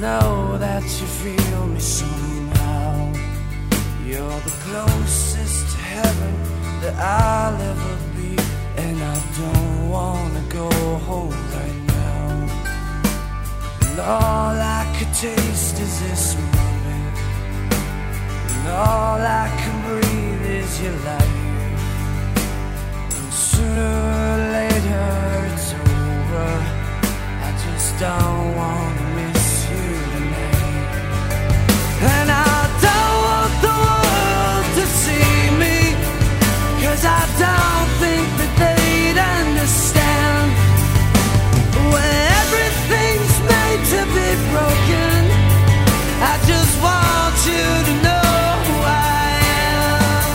know that you feel me somehow. You're the closest to heaven that I'll ever be, and I don't wanna go home right now. And all I could taste is this moment, and all I can breathe is your life. And sooner or later it's over. I just don't wanna miss you tonight. And I don't want the world to see me, 'cause I don't think that they'd understand. When everything's made to be broken, I just want you to know who I am.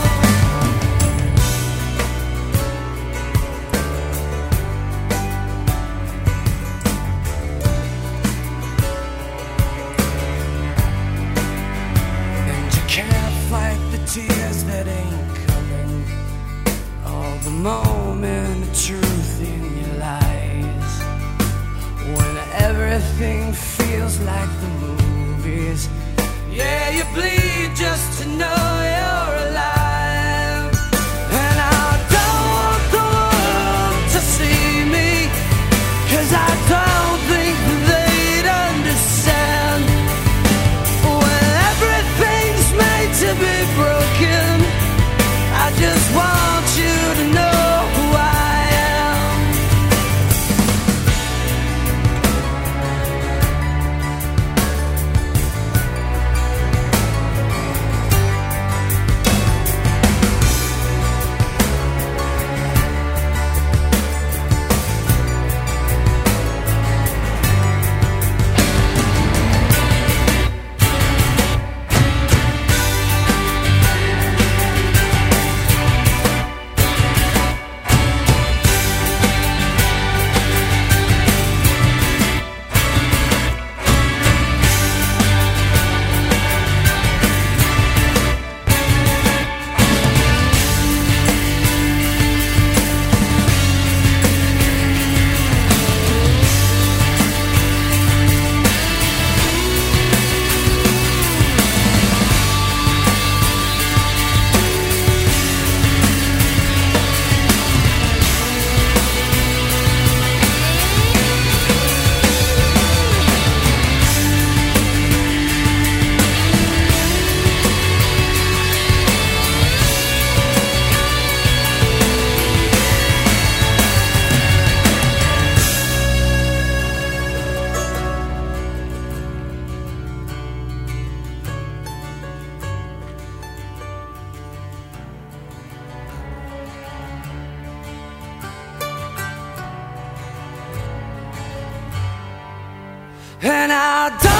And you can't fight the tears that ain't coming, all the moment of truth in your lies. When everything feels like the movies, yeah, you bleed just to know you're alive. And I don't want the world to see me, 'cause I don't think they'd understand. When everything's made to be broken, I just want you to know who I am. And I don't